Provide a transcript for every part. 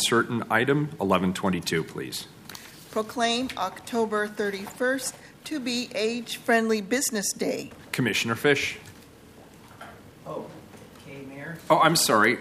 uncertain item 1122, please. Proclaim October 31st to be Age-Friendly Business Day. Commissioner Fish. Okay, Mayor. Oh, I'm sorry.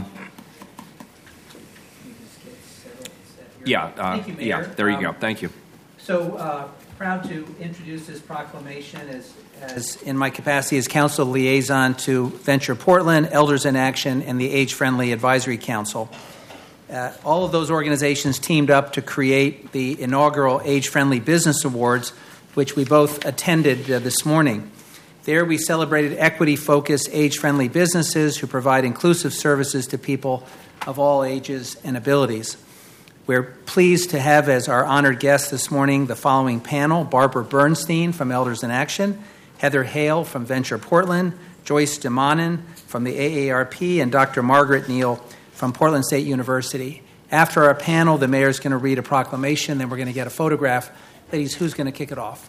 Thank you, Mayor. Yeah, there you go. Thank you. So proud to introduce this proclamation as in my capacity as Council Liaison to Venture Portland, Elders in Action, and the Age-Friendly Advisory Council. All of those organizations teamed up to create the inaugural Age-Friendly Business Awards, which we both attended this morning. There we celebrated equity-focused, age-friendly businesses who provide inclusive services to people of all ages and abilities. We're pleased to have as our honored guests this morning the following panel: Barbara Bernstein from Elders in Action, Heather Hale from Venture Portland, Joyce DeMonin from the AARP, and Dr. Margaret Neal from Portland State University. After our panel, the mayor is going to read a proclamation, then we're going to get a photograph. Ladies, who's going to kick it off?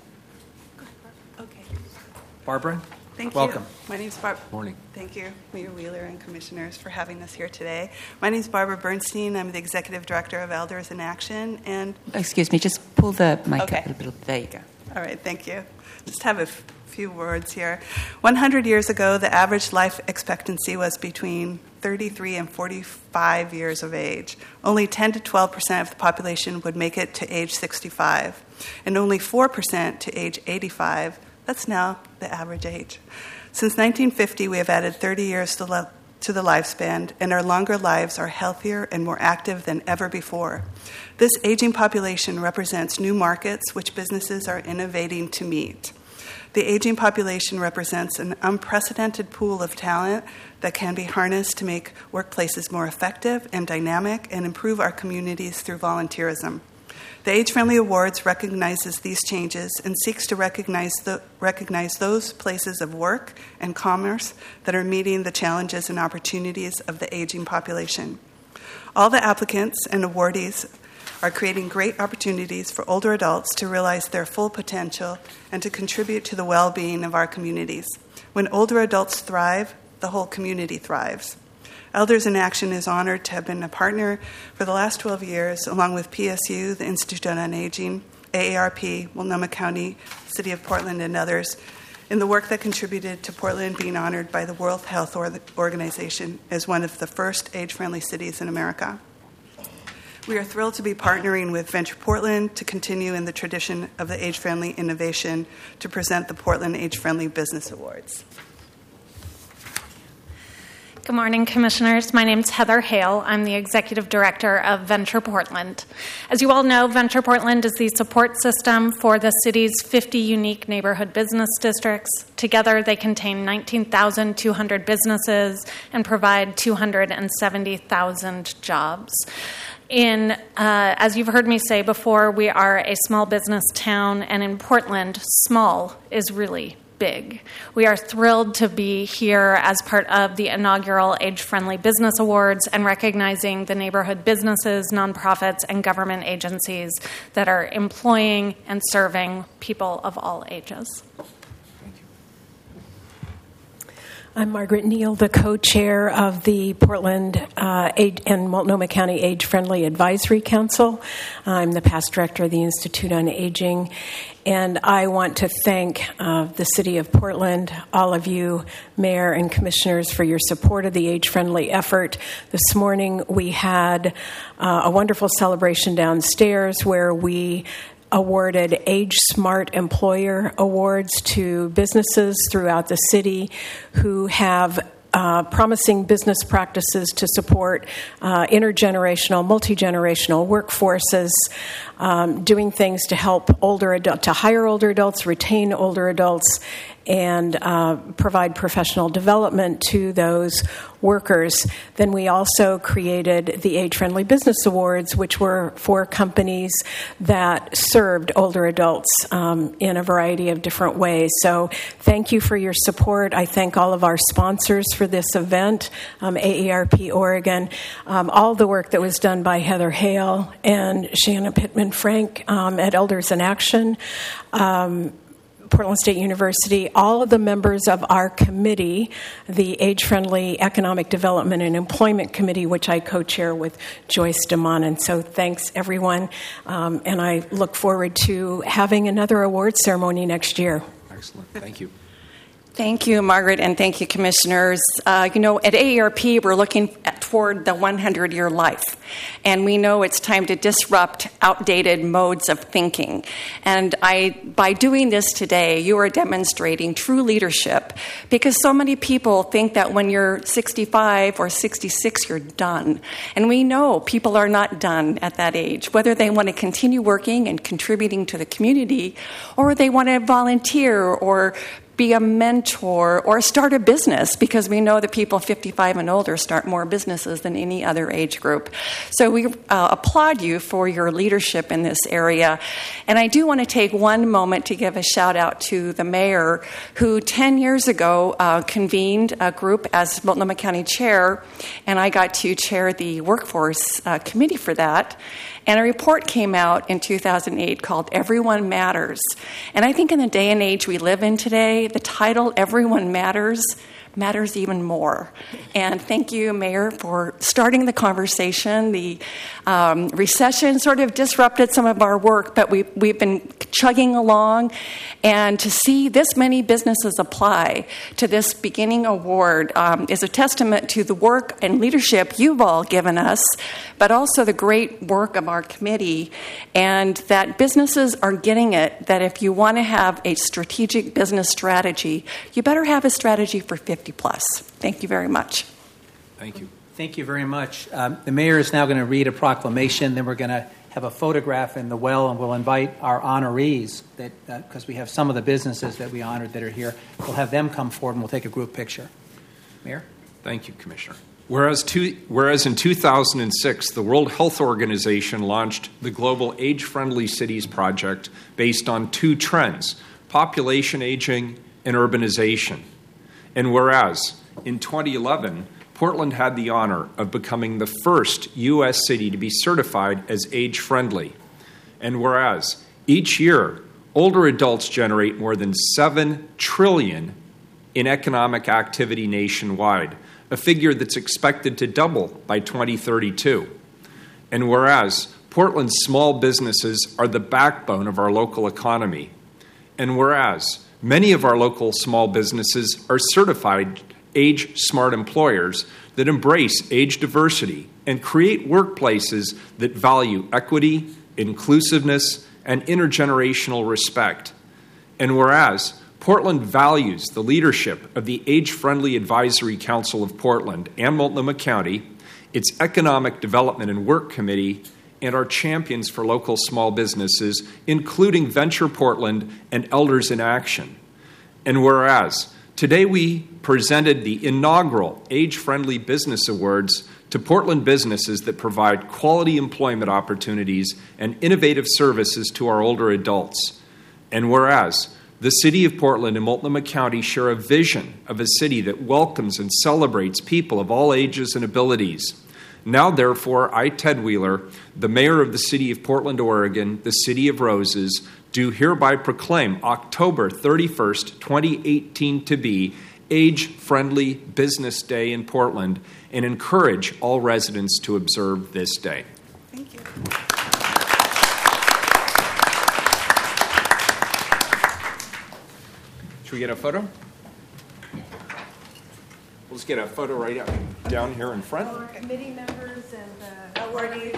Okay. Barbara? Thank Welcome. you. My name's Barbara. Morning. Thank you, Mayor Wheeler and commissioners, for having us here today. My name's Barbara Bernstein. I'm the Executive Director of Elders in Action. And excuse me, just pull the mic Okay. up a little bit. There you go. all right, thank you. Just have a few words here. 100 years ago, the average life expectancy was between 33 and 45 years of age. Only 10 to 12% of the population would make it to age 65, and only 4% to age 85. That's now the average age. Since 1950, we have added 30 years to the lifespan, and our longer lives are healthier and more active than ever before. This aging population represents new markets which businesses are innovating to meet. The aging population represents an unprecedented pool of talent that can be harnessed to make workplaces more effective and dynamic and improve our communities through volunteerism. The Age-Friendly Awards recognizes these changes and seeks to recognize those places of work and commerce that are meeting the challenges and opportunities of the aging population. All the applicants and awardees are creating great opportunities for older adults to realize their full potential and to contribute to the well-being of our communities. When older adults thrive, the whole community thrives. Elders in Action is honored to have been a partner for the last 12 years, along with PSU, the Institute on Aging, AARP, Multnomah County, City of Portland, and others, in the work that contributed to Portland being honored by the World Health Organization as one of the first age-friendly cities in America. We are thrilled to be partnering with Venture Portland to continue in the tradition of the age-friendly innovation to present the Portland Age-Friendly Business Awards. Good morning, Commissioners. My name is Heather Hale. I'm the Executive Director of Venture Portland. As you all know, Venture Portland is the support system for the city's 50 unique neighborhood business districts. Together, they contain 19,200 businesses and provide 270,000 jobs. As you've heard me say before, we are a small business town, and in Portland, small is really big. We are thrilled to be here as part of the inaugural Age-Friendly Business Awards and recognizing the neighborhood businesses, nonprofits, and government agencies that are employing and serving people of all ages. I'm Margaret Neal, the co-chair of the Portland and Multnomah County Age-Friendly Advisory Council. I'm the past director of the Institute on Aging, and I want to thank the City of Portland, all of you, Mayor and Commissioners, for your support of the age-friendly effort. This morning we had a wonderful celebration downstairs where we awarded Age Smart Employer Awards to businesses throughout the city who have promising business practices to support intergenerational, multi-generational workforces, doing things to help to hire older adults, retain older adults, and provide professional development to those workers. Then we also created the Age-Friendly Business Awards, which were for companies that served older adults in a variety of different ways. So thank you for your support. I thank all of our sponsors for this event, AARP Oregon, all the work that was done by Heather Hale and Shanna Pittman-Frank at Elders in Action. Portland State University, all of the members of our committee, the Age-Friendly Economic Development and Employment Committee, which I co-chair with Joyce DeMon. And so thanks, everyone. And I look forward to having another awards ceremony next year. Excellent. Thank you. Thank you, Margaret, and thank you, commissioners. At AARP, we're looking toward the 100-year life, and we know it's time to disrupt outdated modes of thinking. And by doing this today, you are demonstrating true leadership, because so many people think that when you're 65 or 66, you're done. And we know people are not done at that age, whether they want to continue working and contributing to the community, or they want to volunteer or be a mentor or start a business, because we know that people 55 and older start more businesses than any other age group. So we applaud you for your leadership in this area. And I do want to take one moment to give a shout out to the mayor, who 10 years ago convened a group as Multnomah County Chair, and I got to chair the workforce committee for that. And a report came out in 2008 called Everyone Matters. And I think in the day and age we live in today, the title Everyone Matters even more. And thank you, Mayor, for starting the conversation. The recession sort of disrupted some of our work, but we've been chugging along. And to see this many businesses apply to this beginning award is a testament to the work and leadership you've all given us, but also the great work of our committee, and that businesses are getting it, that if you want to have a strategic business strategy, you better have a strategy for 50 plus. Thank you very much. Thank you. Thank you very much. The mayor is now going to read a proclamation. Then we're going to have a photograph in the well, and we'll invite our honorees, because we have some of the businesses that we honored that are here. We'll have them come forward, and we'll take a group picture. Mayor? Thank you, Commissioner. Whereas in 2006, the World Health Organization launched the Global Age-Friendly Cities Project based on two trends: population aging and urbanization. And whereas in 2011, Portland had the honor of becoming the first U.S. city to be certified as age-friendly. And whereas each year, older adults generate more than $7 trillion in economic activity nationwide, a figure that's expected to double by 2032. And whereas Portland's small businesses are the backbone of our local economy. And whereas many of our local small businesses are certified age-smart employers that embrace age diversity and create workplaces that value equity, inclusiveness, and intergenerational respect. And whereas Portland values the leadership of the Age-Friendly Advisory Council of Portland and Multnomah County, its Economic Development and Work Committee, and our champions for local small businesses, including Venture Portland and Elders in Action. And whereas today we presented the inaugural Age-Friendly Business Awards to Portland businesses that provide quality employment opportunities and innovative services to our older adults. And whereas the City of Portland and Multnomah County share a vision of a city that welcomes and celebrates people of all ages and abilities. Now, therefore, I, Ted Wheeler, the Mayor of the City of Portland, Oregon, the City of Roses, do hereby proclaim October 31st, 2018 to be Age-Friendly Business Day in Portland and encourage all residents to observe this day. Thank you. Should we get a photo? Let's get a photo right down here in front. Our committee members and the awardees.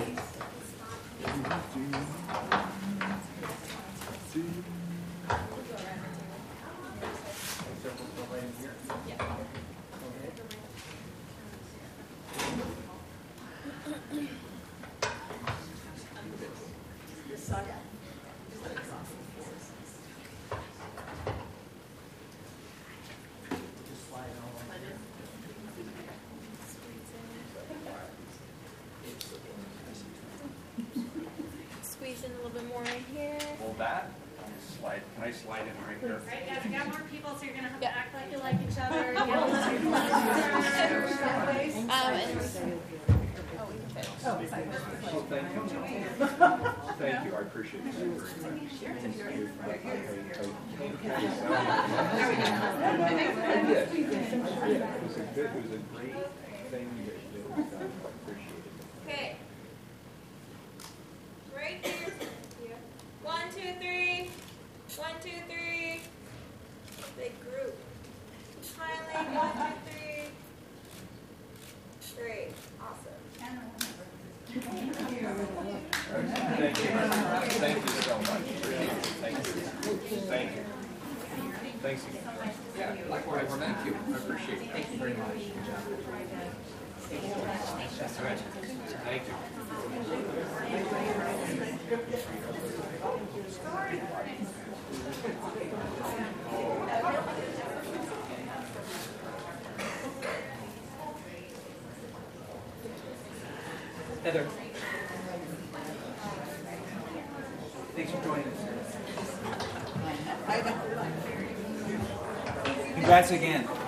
Squeeze in a little bit more right here. Hold that. Can I slide in right here? Right, guys, we got more people, so you're going to have to act like you like each other. And Thank you. I appreciate that very much. It was a great thing that was done. I appreciate it. Okay. Right here. 1, 2, 3. 1, 2, 3. Big group. Smiling. 1, 2, 3. Great. Awesome. Thank you. Thank you so much. Thank you. Thank you. Thanks again. Yeah, likewise. Thank you. I appreciate it. Thank you very much. Good job. That's right. Thank you. Heather. Thanks for joining us. Congrats again.